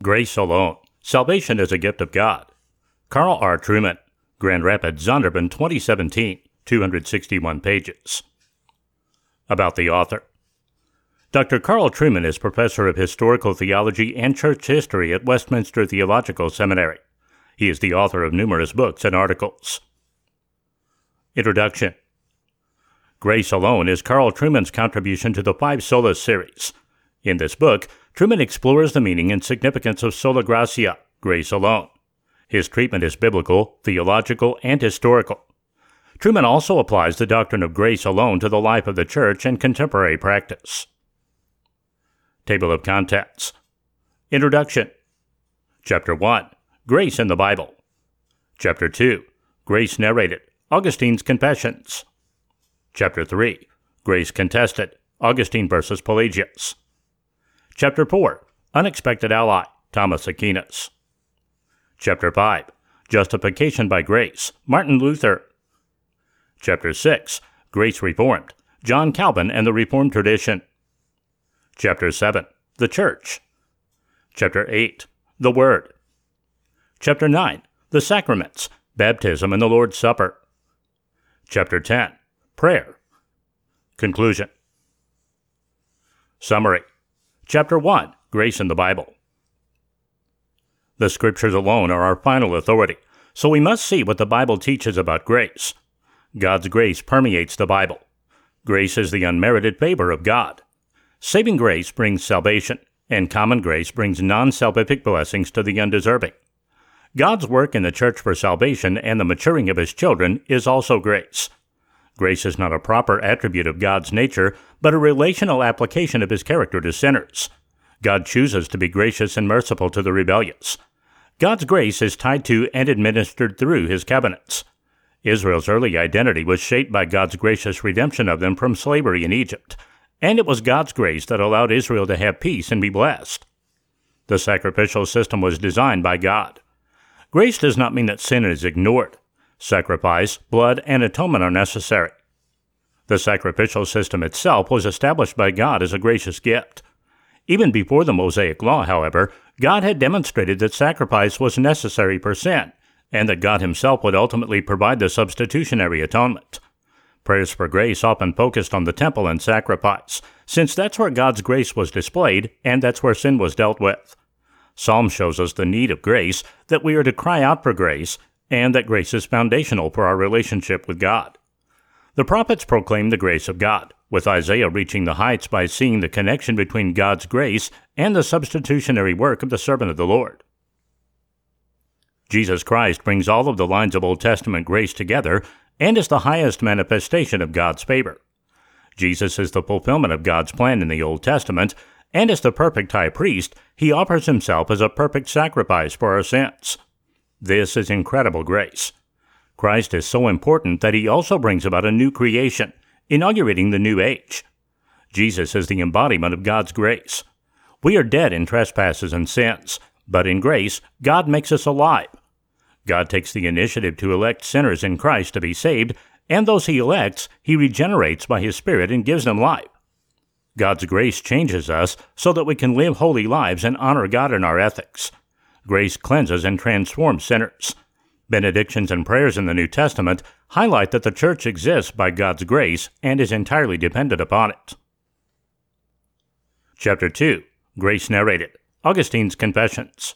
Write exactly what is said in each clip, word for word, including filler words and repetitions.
Grace Alone. Salvation is a Gift of God. Carl R. Trueman, Grand Rapids, Zondervan, twenty seventeen, two hundred sixty-one pages. About the author. Doctor Carl Trueman is professor of historical theology and church history at Westminster Theological Seminary. He is the author of numerous books and articles. Introduction. Grace Alone is Carl Trueman's contribution to the Five Solas series. In this book, Trueman explores the meaning and significance of sola gratia, grace alone. His treatment is biblical, theological, and historical. Trueman also applies the doctrine of grace alone to the life of the church and contemporary practice. Table of Contents. Introduction. Chapter one. Grace in the Bible. Chapter two. Grace narrated. Augustine's Confessions. Chapter three. Grace contested. Augustine versus Pelagius. Chapter four. Unexpected Ally. Thomas Aquinas. Chapter five. Justification by Grace. Martin Luther. Chapter six. Grace Reformed. John Calvin and the Reformed Tradition. Chapter seven. The Church. Chapter eight. The Word. Chapter nine. The Sacraments. Baptism and the Lord's Supper. Chapter ten. Prayer. Conclusion. Summary. Chapter one. Grace in the Bible. The Scriptures alone are our final authority, so we must see what the Bible teaches about grace. God's grace permeates the Bible. Grace is the unmerited favor of God. Saving grace brings salvation, and common grace brings non-salvific blessings to the undeserving. God's work in the church for salvation and the maturing of His children is also grace. Grace is not a proper attribute of God's nature, but a relational application of His character to sinners. God chooses to be gracious and merciful to the rebellious. God's grace is tied to and administered through His covenants. Israel's early identity was shaped by God's gracious redemption of them from slavery in Egypt, and it was God's grace that allowed Israel to have peace and be blessed. The sacrificial system was designed by God. Grace does not mean that sin is ignored. Sacrifice, blood, and atonement are necessary. The sacrificial system itself was established by God as a gracious gift. Even before the Mosaic Law, however, God had demonstrated that sacrifice was necessary for sin, and that God Himself would ultimately provide the substitutionary atonement. Prayers for grace often focused on the temple and sacrifice, since that's where God's grace was displayed, and that's where sin was dealt with. Psalm shows us the need of grace, that we are to cry out for grace, and that grace is foundational for our relationship with God. The prophets proclaim the grace of God, with Isaiah reaching the heights by seeing the connection between God's grace and the substitutionary work of the servant of the Lord. Jesus Christ brings all of the lines of Old Testament grace together and is the highest manifestation of God's favor. Jesus is the fulfillment of God's plan in the Old Testament, and as the perfect high priest, He offers Himself as a perfect sacrifice for our sins. This is incredible grace. Christ is so important that He also brings about a new creation, inaugurating the new age. Jesus is the embodiment of God's grace. We are dead in trespasses and sins, but in grace, God makes us alive. God takes the initiative to elect sinners in Christ to be saved, and those He elects, He regenerates by His Spirit and gives them life. God's grace changes us so that we can live holy lives and honor God in our ethics. Grace cleanses and transforms sinners. Benedictions and prayers in the New Testament highlight that the church exists by God's grace and is entirely dependent upon it. Chapter two. Grace narrated. Augustine's Confessions.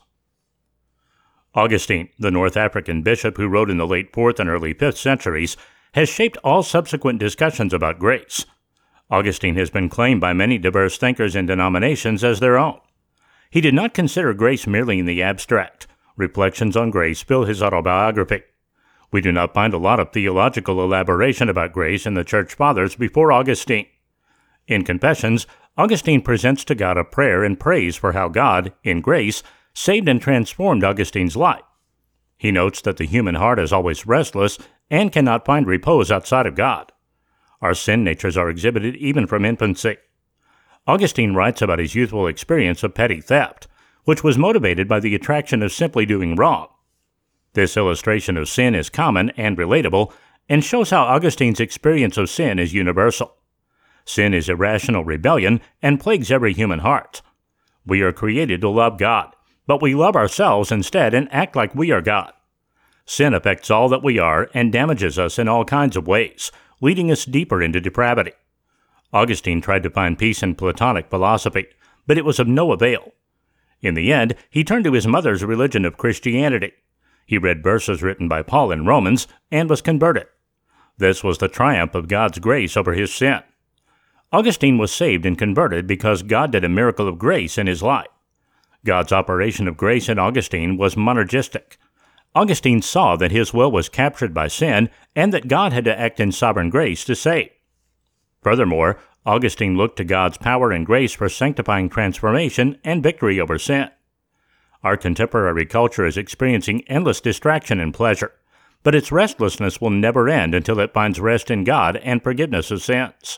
Augustine, the North African bishop who wrote in the late fourth and early fifth centuries, has shaped all subsequent discussions about grace. Augustine has been claimed by many diverse thinkers and denominations as their own. He did not consider grace merely in the abstract. Reflections on Grace fill his autobiography. We do not find a lot of theological elaboration about grace in the Church Fathers before Augustine. In Confessions, Augustine presents to God a prayer and praise for how God, in grace, saved and transformed Augustine's life. He notes that the human heart is always restless and cannot find repose outside of God. Our sin natures are exhibited even from infancy. Augustine writes about his youthful experience of petty theft, which was motivated by the attraction of simply doing wrong. This illustration of sin is common and relatable, and shows how Augustine's experience of sin is universal. Sin is irrational rebellion and plagues every human heart. We are created to love God, but we love ourselves instead and act like we are God. Sin affects all that we are and damages us in all kinds of ways, leading us deeper into depravity. Augustine tried to find peace in Platonic philosophy, but it was of no avail. In the end, he turned to his mother's religion of Christianity. He read verses written by Paul in Romans and was converted. This was the triumph of God's grace over his sin. Augustine was saved and converted because God did a miracle of grace in his life. God's operation of grace in Augustine was monergistic. Augustine saw that his will was captured by sin and that God had to act in sovereign grace to save. Furthermore, Augustine looked to God's power and grace for sanctifying transformation and victory over sin. Our contemporary culture is experiencing endless distraction and pleasure, but its restlessness will never end until it finds rest in God and forgiveness of sins.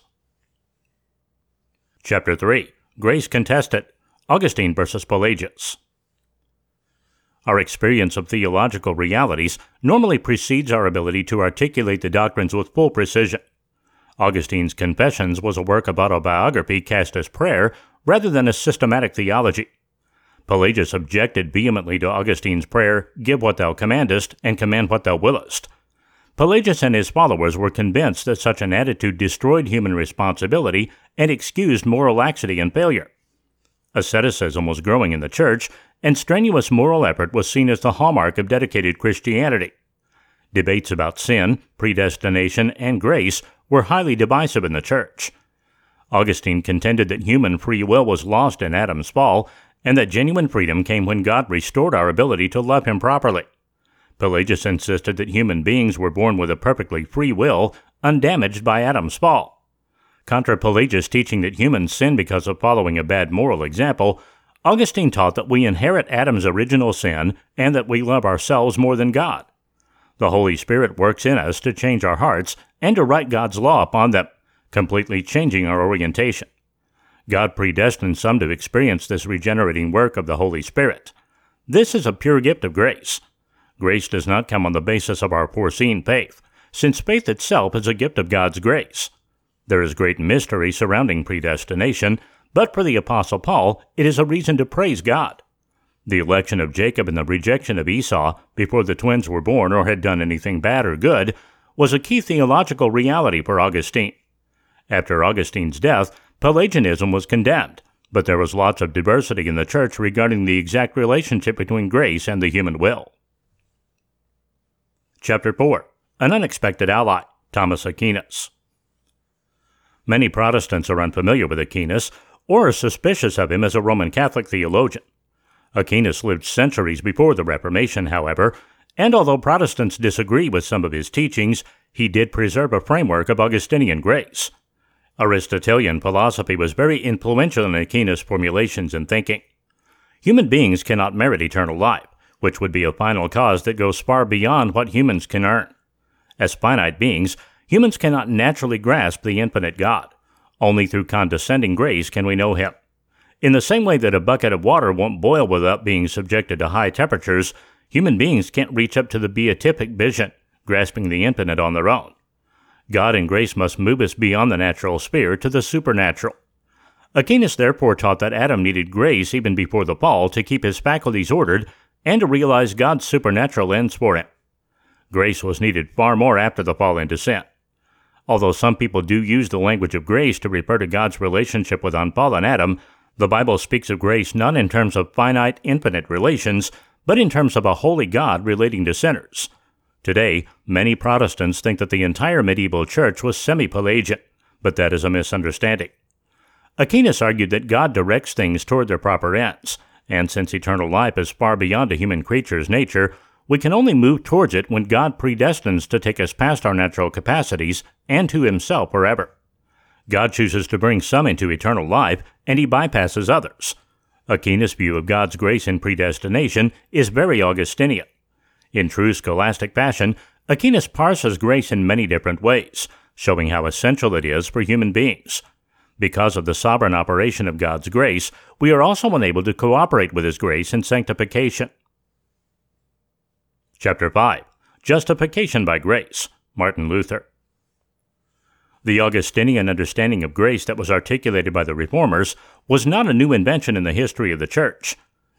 Chapter three. Grace Contested. Augustine versus Pelagius. Our experience of theological realities normally precedes our ability to articulate the doctrines with full precision. Augustine's Confessions was a work of autobiography cast as prayer rather than as systematic theology. Pelagius objected vehemently to Augustine's prayer, "Give what thou commandest, and command what thou willest." Pelagius and his followers were convinced that such an attitude destroyed human responsibility and excused moral laxity and failure. Asceticism was growing in the church, and strenuous moral effort was seen as the hallmark of dedicated Christianity. Debates about sin, predestination, and grace were highly divisive in the church. Augustine contended that human free will was lost in Adam's fall, and that genuine freedom came when God restored our ability to love him properly. Pelagius insisted that human beings were born with a perfectly free will, undamaged by Adam's fall. Contra Pelagius' teaching that humans sin because of following a bad moral example, Augustine taught that we inherit Adam's original sin and that we love ourselves more than God. The Holy Spirit works in us to change our hearts and to write God's law upon them, completely changing our orientation. God predestined some to experience this regenerating work of the Holy Spirit. This is a pure gift of grace. Grace does not come on the basis of our foreseen faith, since faith itself is a gift of God's grace. There is great mystery surrounding predestination, but for the Apostle Paul, it is a reason to praise God. The election of Jacob and the rejection of Esau before the twins were born or had done anything bad or good was a key theological reality for Augustine. After Augustine's death, Pelagianism was condemned, but there was lots of diversity in the church regarding the exact relationship between grace and the human will. Chapter four. An Unexpected Ally. Thomas Aquinas. Many Protestants are unfamiliar with Aquinas or are suspicious of him as a Roman Catholic theologian. Aquinas lived centuries before the Reformation, however, and although Protestants disagree with some of his teachings, he did preserve a framework of Augustinian grace. Aristotelian philosophy was very influential in Aquinas' formulations and thinking. Human beings cannot merit eternal life, which would be a final cause that goes far beyond what humans can earn. As finite beings, humans cannot naturally grasp the infinite God. Only through condescending grace can we know him. In the same way that a bucket of water won't boil without being subjected to high temperatures, human beings can't reach up to the beatific vision, grasping the infinite on their own. God and grace must move us beyond the natural sphere to the supernatural. Aquinas therefore taught that Adam needed grace even before the fall to keep his faculties ordered and to realize God's supernatural ends for him. Grace was needed far more after the fall into sin. Although some people do use the language of grace to refer to God's relationship with unfallen Adam, the Bible speaks of grace not in terms of finite, infinite relations, but in terms of a holy God relating to sinners. Today, many Protestants think that the entire medieval church was semi-Pelagian, but that is a misunderstanding. Aquinas argued that God directs things toward their proper ends, and since eternal life is far beyond a human creature's nature, we can only move towards it when God predestines to take us past our natural capacities and to himself forever. God chooses to bring some into eternal life, and he bypasses others. Aquinas' view of God's grace in predestination is very Augustinian. In true scholastic fashion, Aquinas parses grace in many different ways, showing how essential it is for human beings. Because of the sovereign operation of God's grace, we are also unable to cooperate with his grace in sanctification. Chapter five. Justification by Grace. Martin Luther. The Augustinian understanding of grace that was articulated by the Reformers was not a new invention in the history of the Church.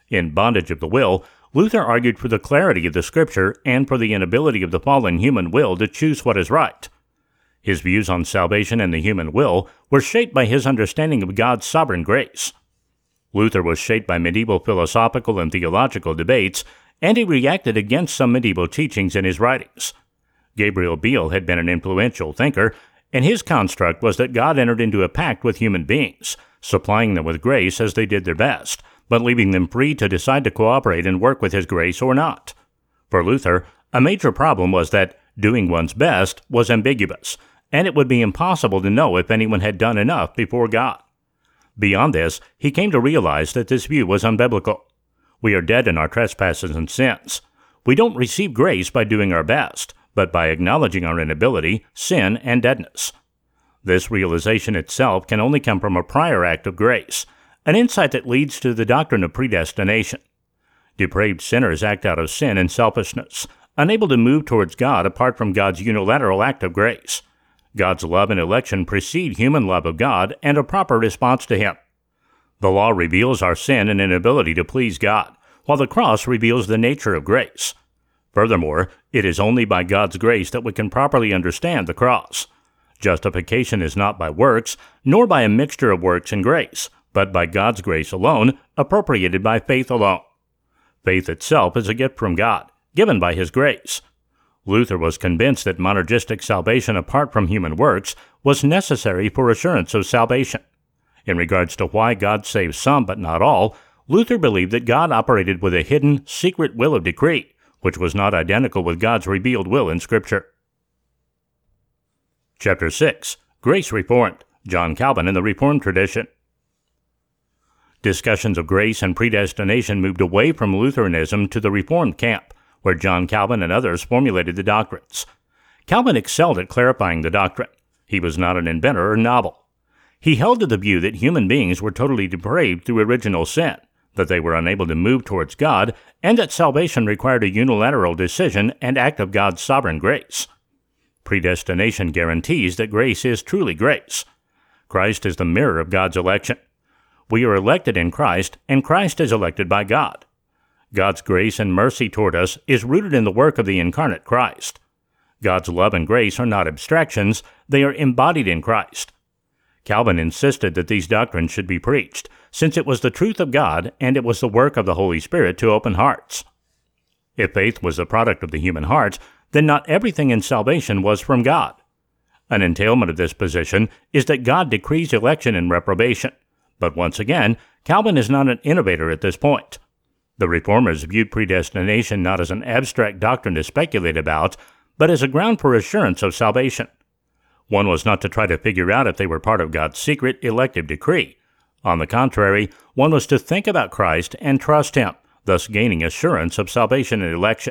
In Bondage of the Will, Luther argued for the clarity of the Scripture and for the inability of the fallen human will to choose what is right. His views on salvation and the human will were shaped by his understanding of God's sovereign grace. Luther was shaped by medieval philosophical and theological debates, and he reacted against some medieval teachings in his writings. Gabriel Biel had been an influential thinker, and his construct was that God entered into a pact with human beings, supplying them with grace as they did their best, but leaving them free to decide to cooperate and work with his grace or not. For Luther, a major problem was that doing one's best was ambiguous, and it would be impossible to know if anyone had done enough before God. Beyond this, he came to realize that this view was unbiblical. We are dead in our trespasses and sins. We don't receive grace by doing our best, but by acknowledging our inability, sin, and deadness. This realization itself can only come from a prior act of grace, an insight that leads to the doctrine of predestination. Depraved sinners act out of sin and selfishness, unable to move towards God apart from God's unilateral act of grace. God's love and election precede human love of God and a proper response to Him. The law reveals our sin and inability to please God, while the cross reveals the nature of grace. Furthermore, it is only by God's grace that we can properly understand the cross. Justification is not by works, nor by a mixture of works and grace, but by God's grace alone, appropriated by faith alone. Faith itself is a gift from God, given by His grace. Luther was convinced that monergistic salvation apart from human works was necessary for assurance of salvation. In regards to why God saves some but not all, Luther believed that God operated with a hidden, secret will of decree, which was not identical with God's revealed will in Scripture. Chapter six. Grace Reformed, John Calvin and the Reformed Tradition. Discussions of grace and predestination moved away from Lutheranism to the Reformed camp, where John Calvin and others formulated the doctrines. Calvin excelled at clarifying the doctrine. He was not an inventor or novel. He held to the view that human beings were totally depraved through original sin, that they were unable to move towards God, and that salvation required a unilateral decision and act of God's sovereign grace. Predestination guarantees that grace is truly grace. Christ is the mirror of God's election. We are elected in Christ, and Christ is elected by God. God's grace and mercy toward us is rooted in the work of the incarnate Christ. God's love and grace are not abstractions, they are embodied in Christ. Calvin insisted that these doctrines should be preached, since it was the truth of God and it was the work of the Holy Spirit to open hearts. If faith was the product of the human heart, then not everything in salvation was from God. An entailment of this position is that God decrees election and reprobation. But once again, Calvin is not an innovator at this point. The Reformers viewed predestination not as an abstract doctrine to speculate about, but as a ground for assurance of salvation. One was not to try to figure out if they were part of God's secret elective decree. On the contrary, one was to think about Christ and trust Him, thus gaining assurance of salvation and election.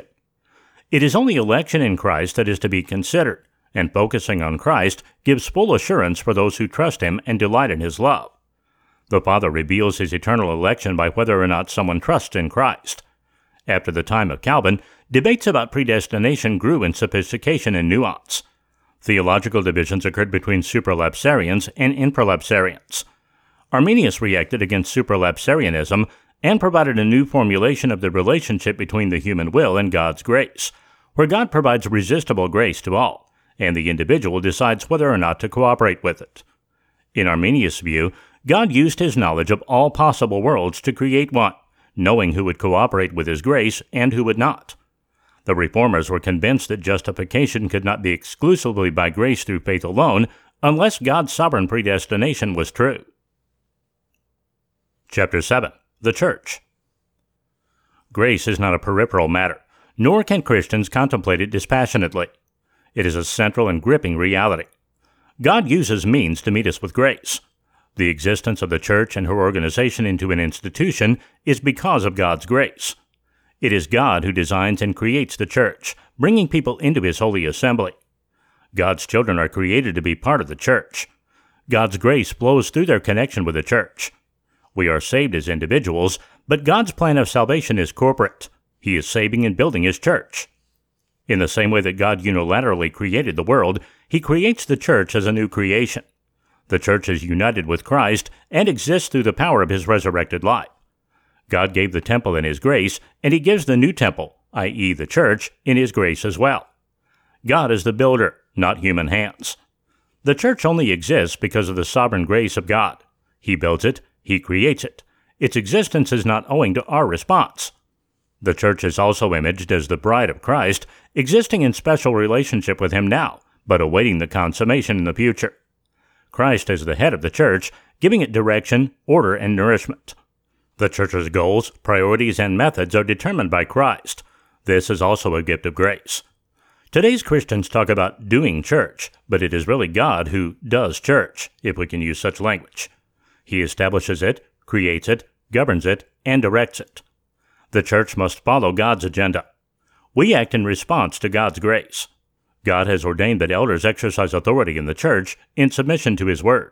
It is only election in Christ that is to be considered, and focusing on Christ gives full assurance for those who trust Him and delight in His love. The Father reveals His eternal election by whether or not someone trusts in Christ. After the time of Calvin, debates about predestination grew in sophistication and nuance. Theological divisions occurred between supralapsarians and infralapsarians. Arminius reacted against supralapsarianism and provided a new formulation of the relationship between the human will and God's grace, where God provides resistible grace to all, and the individual decides whether or not to cooperate with it. In Arminius' view, God used His knowledge of all possible worlds to create one, knowing who would cooperate with His grace and who would not. The Reformers were convinced that justification could not be exclusively by grace through faith alone unless God's sovereign predestination was true. Chapter seven. The Church. Grace is not a peripheral matter, nor can Christians contemplate it dispassionately. It is a central and gripping reality. God uses means to meet us with grace. The existence of the church and her organization into an institution is because of God's grace. It is God who designs and creates the church, bringing people into His holy assembly. God's children are created to be part of the church. God's grace flows through their connection with the church. We are saved as individuals, but God's plan of salvation is corporate. He is saving and building His church. In the same way that God unilaterally created the world, He creates the church as a new creation. The church is united with Christ and exists through the power of His resurrected life. God gave the temple in His grace, and He gives the new temple, that is the church, in His grace as well. God is the builder, not human hands. The church only exists because of the sovereign grace of God. He builds it, He creates it. Its existence is not owing to our response. The church is also imaged as the bride of Christ, existing in special relationship with Him now, but awaiting the consummation in the future. Christ is the head of the church, giving it direction, order, and nourishment. The church's goals, priorities, and methods are determined by Christ. This is also a gift of grace. Today's Christians talk about doing church, but it is really God who does church, if we can use such language. He establishes it, creates it, governs it, and directs it. The church must follow God's agenda. We act in response to God's grace. God has ordained that elders exercise authority in the church in submission to His Word.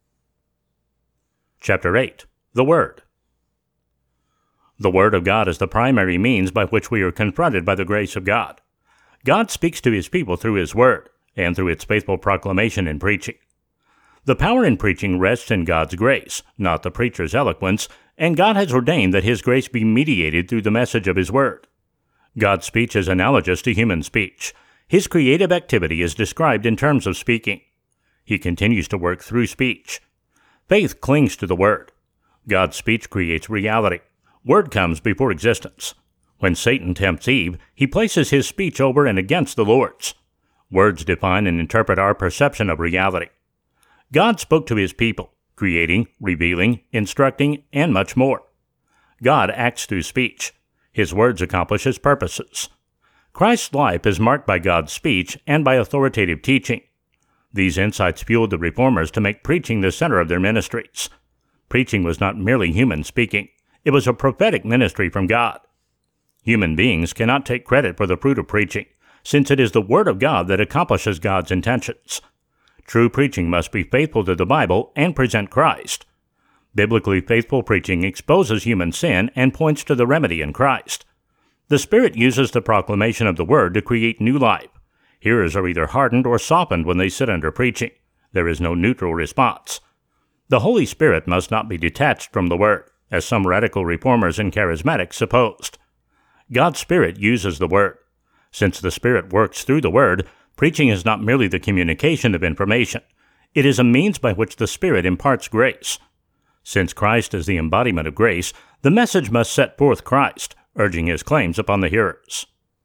Chapter eight. The Word. The Word of God is the primary means by which we are confronted by the grace of God. God speaks to His people through His Word, and through its faithful proclamation and preaching. The power in preaching rests in God's grace, not the preacher's eloquence, and God has ordained that His grace be mediated through the message of His Word. God's speech is analogous to human speech. His creative activity is described in terms of speaking. He continues to work through speech. Faith clings to the Word. God's speech creates reality. Word comes before existence. When Satan tempts Eve, he places his speech over and against the Lord's. Words define and interpret our perception of reality. God spoke to His people, creating, revealing, instructing, and much more. God acts through speech. His words accomplish His purposes. Christ's life is marked by God's speech and by authoritative teaching. These insights fueled the Reformers to make preaching the center of their ministries. Preaching was not merely human speaking. It was a prophetic ministry from God. Human beings cannot take credit for the fruit of preaching, since it is the Word of God that accomplishes God's intentions. True preaching must be faithful to the Bible and present Christ. Biblically faithful preaching exposes human sin and points to the remedy in Christ. The Spirit uses the proclamation of the Word to create new life. Hearers are either hardened or softened when they sit under preaching. There is no neutral response. The Holy Spirit must not be detached from the Word, as some radical reformers and charismatics supposed. God's Spirit uses the Word. Since the Spirit works through the Word, preaching is not merely the communication of information. It is a means by which the Spirit imparts grace. Since Christ is the embodiment of grace, the message must set forth Christ, urging His claims upon the hearers.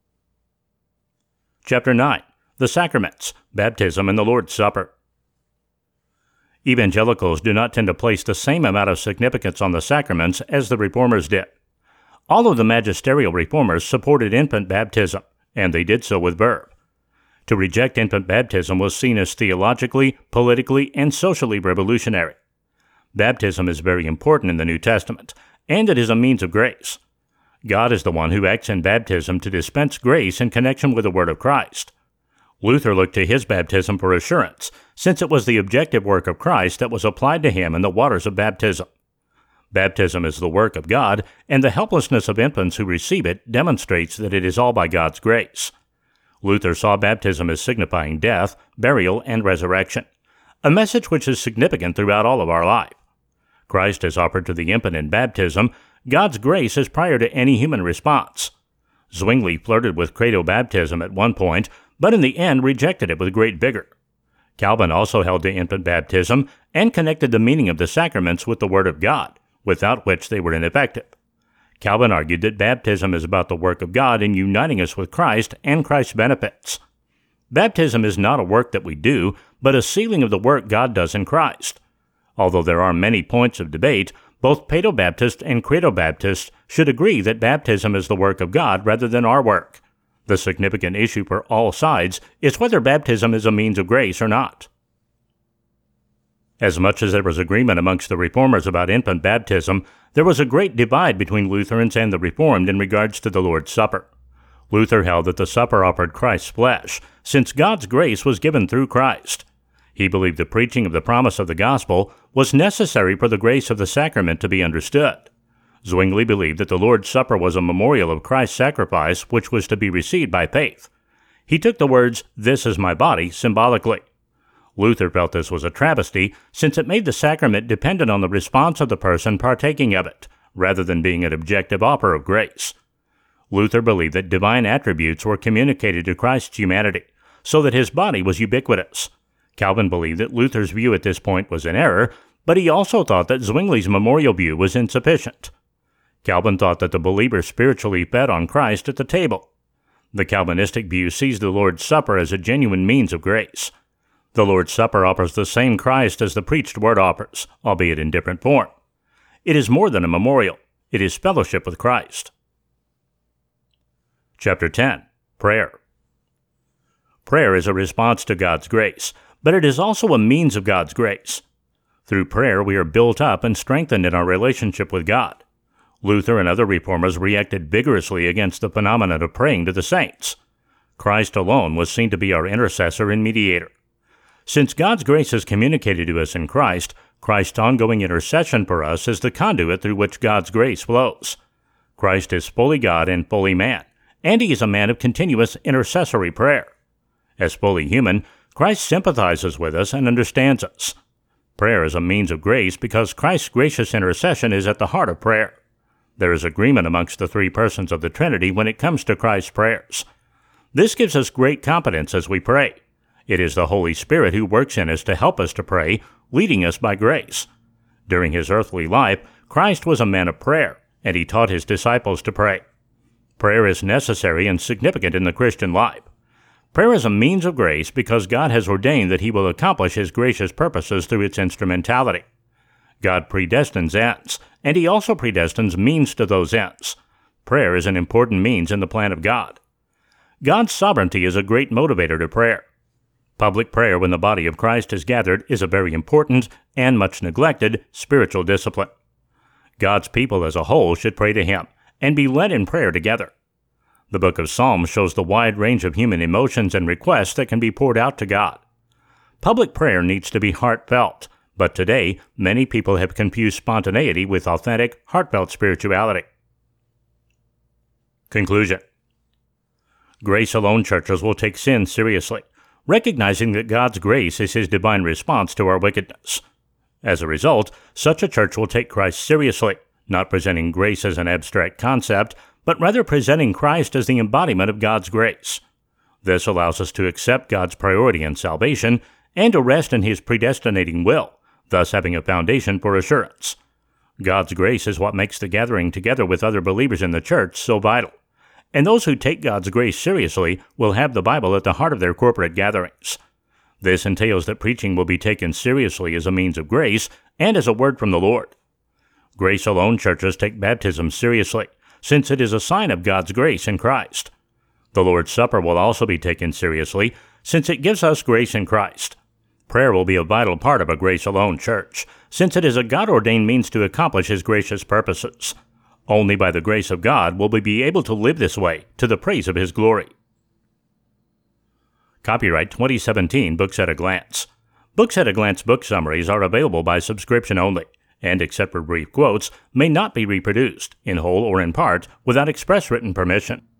Chapter nine. The Sacraments, Baptism, and the Lord's Supper. Evangelicals do not tend to place the same amount of significance on the sacraments as the Reformers did. All of the magisterial Reformers supported infant baptism, and they did so with verve. To reject infant baptism was seen as theologically, politically, and socially revolutionary. Baptism is very important in the New Testament, and it is a means of grace. God is the one who acts in baptism to dispense grace in connection with the Word of Christ. Luther looked to his baptism for assurance, since it was the objective work of Christ that was applied to him in the waters of baptism. Baptism is the work of God, and the helplessness of infants who receive it demonstrates that it is all by God's grace. Luther saw baptism as signifying death, burial, and resurrection, a message which is significant throughout all of our life. Christ is offered to the infant in baptism. God's grace is prior to any human response. Zwingli flirted with credo baptism at one point, but in the end rejected it with great vigor. Calvin also held to infant baptism and connected the meaning of the sacraments with the Word of God, without which they were ineffective. Calvin argued that baptism is about the work of God in uniting us with Christ and Christ's benefits. Baptism is not a work that we do, but a sealing of the work God does in Christ. Although there are many points of debate, both Paedobaptists and Credo-Baptists should agree that baptism is the work of God rather than our work. The significant issue for all sides is whether baptism is a means of grace or not. As much as there was agreement amongst the Reformers about infant baptism, there was a great divide between Lutherans and the Reformed in regards to the Lord's Supper. Luther held that the supper offered Christ's flesh, since God's grace was given through Christ. He believed the preaching of the promise of the gospel was necessary for the grace of the sacrament to be understood. Zwingli believed that the Lord's Supper was a memorial of Christ's sacrifice which was to be received by faith. He took the words, "This is my body," symbolically. Luther felt this was a travesty, since it made the sacrament dependent on the response of the person partaking of it, rather than being an objective offer of grace. Luther believed that divine attributes were communicated to Christ's humanity, so that his body was ubiquitous. Calvin believed that Luther's view at this point was in error, but he also thought that Zwingli's memorial view was insufficient. Calvin thought that the believer spiritually fed on Christ at the table. The Calvinistic view sees the Lord's Supper as a genuine means of grace. The Lord's Supper offers the same Christ as the preached word offers, albeit in different form. It is more than a memorial. It is fellowship with Christ. Chapter ten. Prayer. Prayer is a response to God's grace, but it is also a means of God's grace. Through prayer, we are built up and strengthened in our relationship with God. Luther and other reformers reacted vigorously against the phenomenon of praying to the saints. Christ alone was seen to be our intercessor and mediator. Since God's grace is communicated to us in Christ, Christ's ongoing intercession for us is the conduit through which God's grace flows. Christ is fully God and fully man, and he is a man of continuous intercessory prayer. As fully human, Christ sympathizes with us and understands us. Prayer is a means of grace because Christ's gracious intercession is at the heart of prayer. There is agreement amongst the three persons of the Trinity when it comes to Christ's prayers. This gives us great confidence as we pray. It is the Holy Spirit who works in us to help us to pray, leading us by grace. During his earthly life, Christ was a man of prayer, and he taught his disciples to pray. Prayer is necessary and significant in the Christian life. Prayer is a means of grace because God has ordained that he will accomplish his gracious purposes through its instrumentality. God predestines ends, and he also predestines means to those ends. Prayer is an important means in the plan of God. God's sovereignty is a great motivator to prayer. Public prayer when the body of Christ is gathered is a very important and much neglected spiritual discipline. God's people as a whole should pray to him and be led in prayer together. The book of Psalms shows the wide range of human emotions and requests that can be poured out to God. Public prayer needs to be heartfelt, but today many people have confused spontaneity with authentic, heartfelt spirituality. Conclusion. Grace alone churches will take sin seriously, recognizing that God's grace is his divine response to our wickedness. As a result, such a church will take Christ seriously, not presenting grace as an abstract concept, but rather presenting Christ as the embodiment of God's grace. This allows us to accept God's priority in salvation and to rest in his predestinating will, thus having a foundation for assurance. God's grace is what makes the gathering together with other believers in the church so vital. And those who take God's grace seriously will have the Bible at the heart of their corporate gatherings. This entails that preaching will be taken seriously as a means of grace and as a word from the Lord. Grace alone churches take baptism seriously, since it is a sign of God's grace in Christ. The Lord's Supper will also be taken seriously, since it gives us grace in Christ. Prayer will be a vital part of a grace alone church, since it is a God-ordained means to accomplish his gracious purposes. Only by the grace of God will we be able to live this way, to the praise of his glory. Copyright twenty seventeen Books at a Glance. Books at a Glance book summaries are available by subscription only, and except for brief quotes, may not be reproduced, in whole or in part, without express written permission.